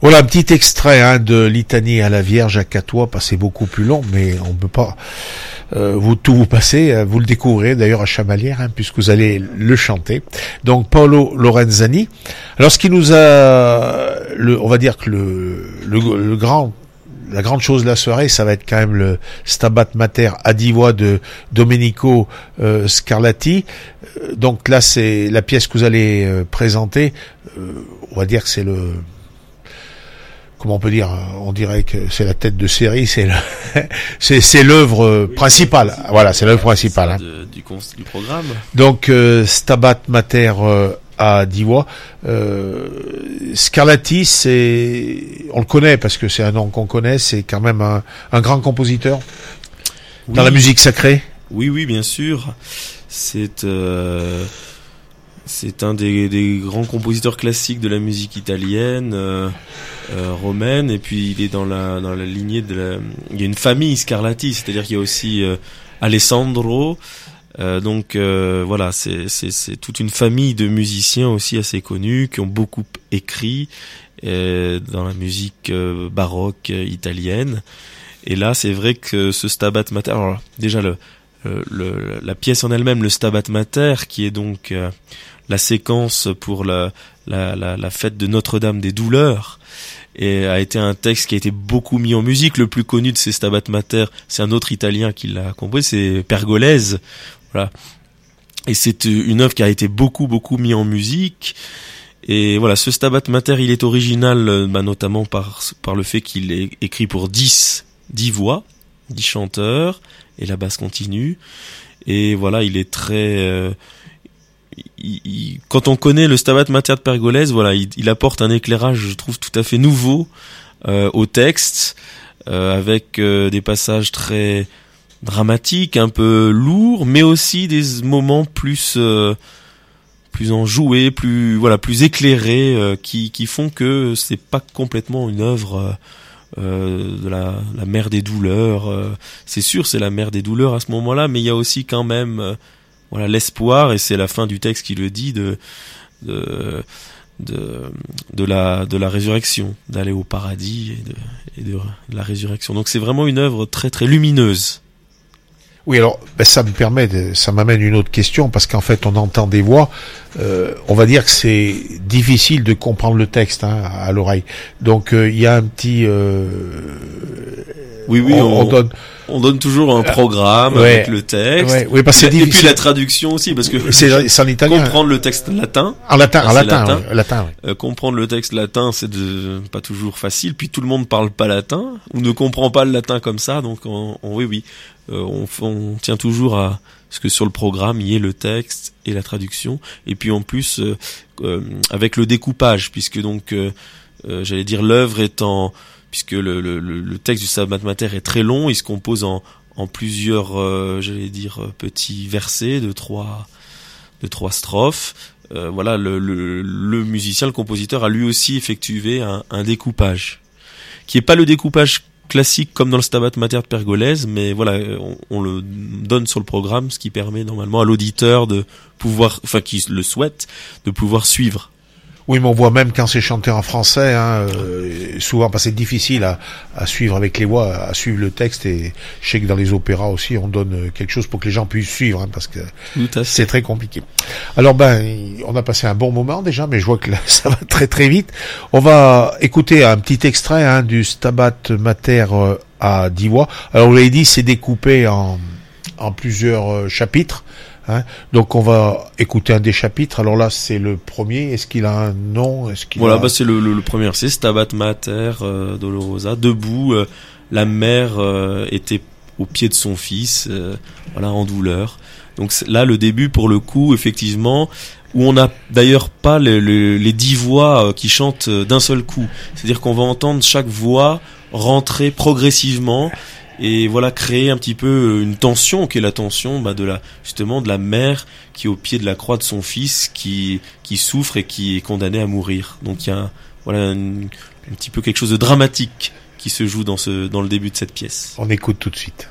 Voilà un petit extrait de Litanie à la Vierge à Catois, c'est beaucoup plus long, mais on ne peut pas vous passer, vous le découvrez d'ailleurs à Chamalières, puisque vous allez le chanter. Donc Paolo Lorenzani. Alors ce qui nous a, on va dire que la grande chose de la soirée, ça va être quand même le Stabat Mater à 10 voix de Domenico Scarlatti. Donc là, c'est la pièce que vous allez présenter. On va dire que c'est comment on peut dire, on dirait que c'est la tête de série, c'est l'œuvre principale. Voilà, c'est l'œuvre principale. Du programme. Donc Stabat Mater à 10 voix. Scarlatti, on le connaît parce que c'est un nom qu'on connaît, c'est quand même un grand compositeur dans la musique sacrée. Oui, bien sûr. C'est un des grands compositeurs classiques de la musique italienne, romaine, et puis il est dans la lignée il y a une famille Scarlatti, c'est-à-dire qu'il y a aussi Alessandro, voilà, c'est toute une famille de musiciens aussi assez connus qui ont beaucoup écrit dans la musique baroque italienne. Et là, c'est vrai que ce Stabat Mater, alors déjà la pièce en elle-même, le Stabat Mater, qui est donc la séquence pour la fête de Notre-Dame des Douleurs, et a été un texte qui a été beaucoup mis en musique. Le plus connu de ces Stabat Mater, c'est un autre Italien qui l'a composé, c'est Pergolese. Voilà. Et c'est une œuvre qui a été beaucoup mis en musique. Et voilà, ce Stabat Mater, il est original, notamment par le fait qu'il est écrit pour 10 voix, 10 chanteurs, et la basse continue. Et voilà, il est très... quand on connaît le Stabat Mater de Pergolese, voilà, il apporte un éclairage, je trouve, tout à fait nouveau au texte, avec des passages très dramatiques, un peu lourds, mais aussi des moments plus enjoués, plus éclairés, qui font que c'est pas complètement une œuvre de la mère des douleurs. C'est sûr, c'est la mère des douleurs à ce moment-là, mais il y a aussi quand même voilà l'espoir, et c'est la fin du texte qui le dit, de la résurrection, d'aller au paradis et de la résurrection. Donc c'est vraiment une œuvre très très lumineuse. Oui, alors ça m'amène une autre question, parce qu'en fait on entend des voix, on va dire que c'est difficile de comprendre le texte à l'oreille. Donc il y a un petit oui, on donne toujours un programme avec le texte. Oui, parce que et puis la traduction aussi, parce que c'est en italien. Comprendre le texte latin. En latin. Comprendre le texte latin, c'est pas toujours facile. Puis tout le monde parle pas latin ou ne comprend pas le latin comme ça. Donc on tient toujours à ce que sur le programme il y ait le texte et la traduction. Et puis en plus avec le découpage, puisque donc j'allais dire l'œuvre étant, puisque le texte du Stabat Mater est très long, il se compose en plusieurs petits versets de trois strophes. Voilà, le musicien, le compositeur a lui aussi effectué un découpage qui est pas le découpage classique comme dans le Stabat Mater de Pergolese, mais voilà, on le donne sur le programme, ce qui permet normalement à l'auditeur de pouvoir, qui le souhaite, de pouvoir suivre. Oui, mais on voit même quand c'est chanté en français, souvent parce que c'est difficile à suivre avec les voix, à suivre le texte, et je sais que dans les opéras aussi, on donne quelque chose pour que les gens puissent suivre, parce que c'est très compliqué. Alors on a passé un bon moment déjà, mais je vois que là, ça va très très vite. On va écouter un petit extrait du Stabat Mater à 10 voix. Alors vous l'avez dit, c'est découpé en plusieurs chapitres. Donc on va écouter un des chapitres. Alors là, c'est le premier. Est-ce qu'il a un nom? C'est le premier. C'est Stabat Mater Dolorosa. Debout, la mère était au pied de son fils, en douleur. Donc là, le début, pour le coup, effectivement, où on n'a d'ailleurs pas les 10 voix qui chantent d'un seul coup. C'est-à-dire qu'on va entendre chaque voix rentrer progressivement. Et voilà, créer un petit peu une tension, qui est la tension de la mère qui est au pied de la croix de son fils, qui souffre et qui est condamné à mourir. Donc il y a un petit peu quelque chose de dramatique qui se joue dans le début de cette pièce. On écoute tout de suite.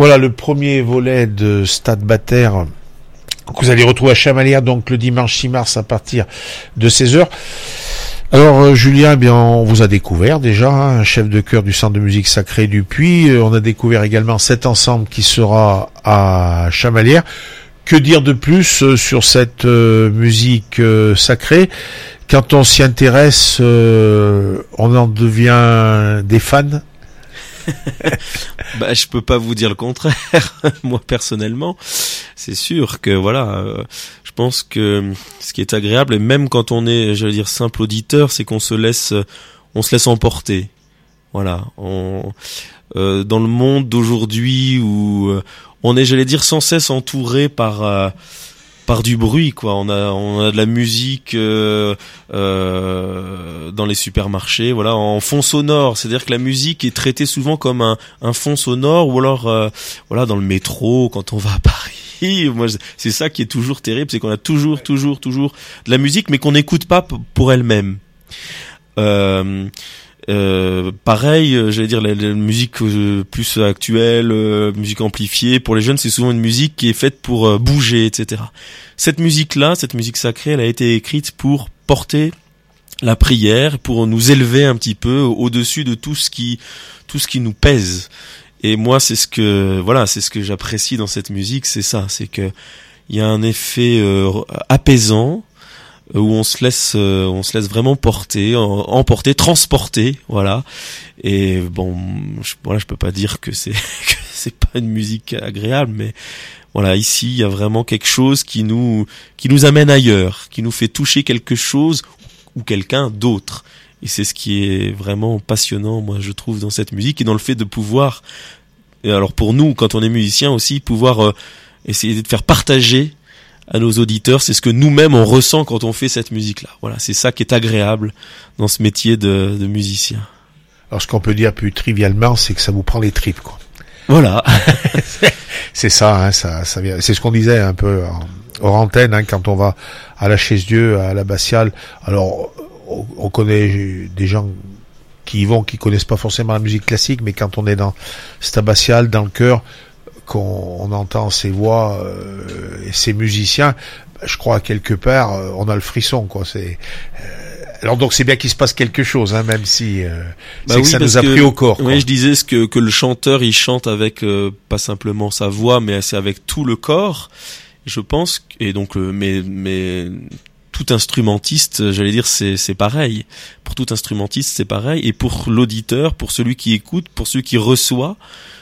Voilà le premier volet de Stade Mater que vous allez retrouver à Chamalières, donc le dimanche 6 mars à partir de 16h. Alors Julien, eh bien on vous a découvert déjà, un chef de chœur du Centre de musique sacrée du Puy. On a découvert également cet ensemble qui sera à Chamalières. Que dire de plus sur cette musique sacrée? Quand on s'y intéresse, on en devient des fans. Je peux pas vous dire le contraire. Moi personnellement, c'est sûr que voilà, je pense que ce qui est agréable, et même quand on est, j'allais dire, simple auditeur, c'est qu'on se laisse emporter. Voilà, dans le monde d'aujourd'hui où on est, j'allais dire, sans cesse entouré par du bruit, quoi. On a de la musique dans les supermarchés, voilà, en fond sonore. C'est-à-dire que la musique est traitée souvent comme un fond sonore, ou alors voilà, dans le métro quand on va à Paris. Moi, c'est ça qui est toujours terrible, c'est qu'on a toujours de la musique, mais qu'on n'écoute pas pour elle-même. Pareil, j'allais dire la musique plus actuelle, musique amplifiée. Pour les jeunes, c'est souvent une musique qui est faite pour bouger, etc. Cette musique-là, cette musique sacrée, elle a été écrite pour porter la prière, pour nous élever un petit peu au-dessus de tout ce qui nous pèse. Et moi, c'est ce que j'apprécie dans cette musique, c'est ça, c'est que il y a un effet apaisant, où on se laisse vraiment porter, emporter, transporter, voilà. Et bon, je peux pas dire que c'est pas une musique agréable, mais voilà, ici il y a vraiment quelque chose qui nous amène ailleurs, qui nous fait toucher quelque chose ou quelqu'un d'autre. Et c'est ce qui est vraiment passionnant, moi je trouve, dans cette musique, et dans le fait de pouvoir, et alors pour nous quand on est musicien aussi, pouvoir essayer de faire partager à nos auditeurs, c'est ce que nous-mêmes on ressent quand on fait cette musique-là. Voilà, c'est ça qui est agréable dans ce métier de musicien. Alors ce qu'on peut dire plus trivialement, c'est que ça vous prend les tripes, quoi. Voilà. C'est ça, hein, ça vient. C'est ce qu'on disait un peu hors antenne, hein, quand on va à la Chaise-Dieu, à l'abbatiale. Alors on connaît des gens qui y vont, qui connaissent pas forcément la musique classique, mais quand on est dans cette abbatiale, dans le chœur, qu'on entend ces voix et ces musiciens, je crois quelque part on a le frisson, quoi. C'est alors donc c'est bien qu'il se passe quelque chose, hein, même si que ça nous a pris au corps, quoi. Oui, je disais que le chanteur il chante avec pas simplement sa voix, mais c'est avec tout le corps. Je pense, et donc mais tout instrumentiste, j'allais dire, c'est pareil. Pour tout instrumentiste, c'est pareil, et pour l'auditeur, pour celui qui écoute, pour celui qui reçoit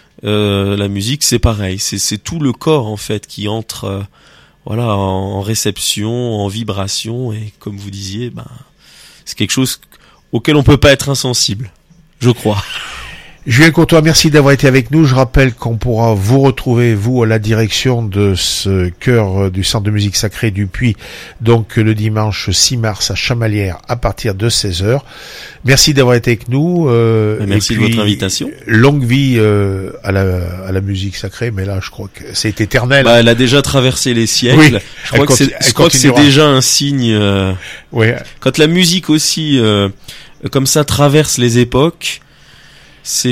la musique, c'est pareil. C'est tout le corps en fait qui entre voilà, en réception, en vibration, et comme vous disiez, c'est quelque chose auquel on peut pas être insensible, je crois. Julien Courtois, merci d'avoir été avec nous. Je rappelle qu'on pourra vous retrouver, vous, à la direction de ce chœur du Centre de musique sacrée du Puy, donc le dimanche 6 mars à Chamalières à partir de 16h. Merci d'avoir été avec nous. Merci de votre invitation. Longue vie à la musique sacrée, mais là je crois que c'est éternel. Elle a déjà traversé les siècles. Oui, je crois que c'est déjà un signe. Oui. Quand la musique aussi comme ça traverse les époques, c'est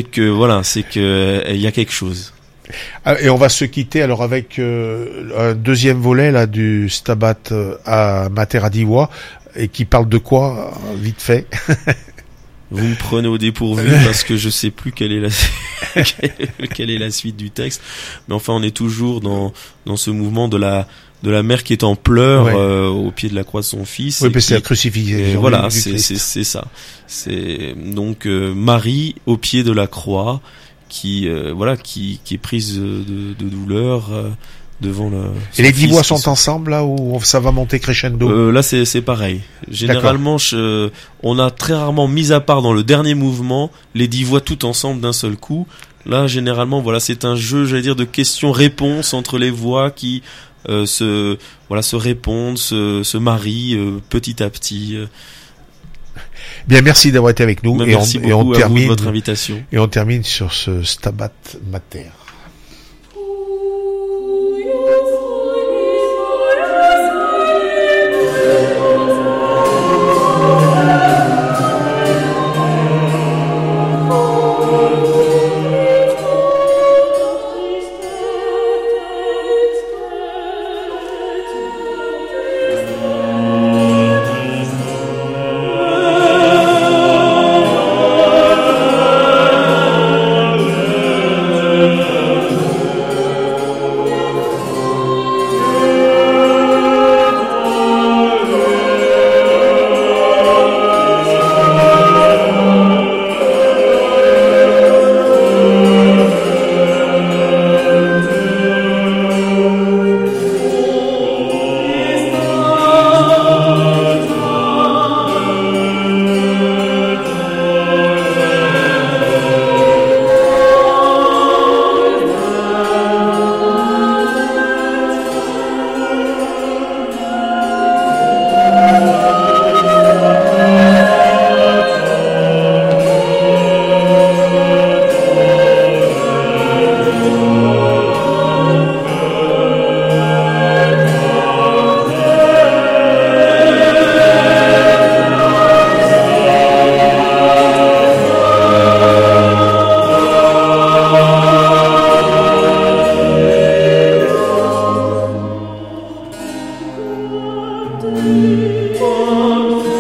que il y a quelque chose. Et on va se quitter alors avec un deuxième volet là du Stabat à Mater à Divois, et qui parle de quoi, vite fait? Vous me prenez au dépourvu parce que je sais plus quelle est la suite du texte, mais enfin on est toujours dans ce mouvement de la mère qui est en pleurs, ouais, au pied de la croix de son fils. Oui, mais c'est la crucifixion. Voilà, c'est ça. C'est donc Marie au pied de la croix qui est prise de douleur devant le. Et les 10 voix sont ensemble là, ou ça va monter crescendo? Là c'est pareil. Généralement on a très rarement, mis à part dans le dernier mouvement, les 10 voix tout ensemble d'un seul coup. Là généralement voilà, c'est un jeu, j'allais dire, de questions-réponses entre les voix qui se répondent, se marient petit à petit. Bien, merci d'avoir été avec nous. Merci beaucoup à vous de votre invitation. Et on termine sur ce Stabat Mater. Amen.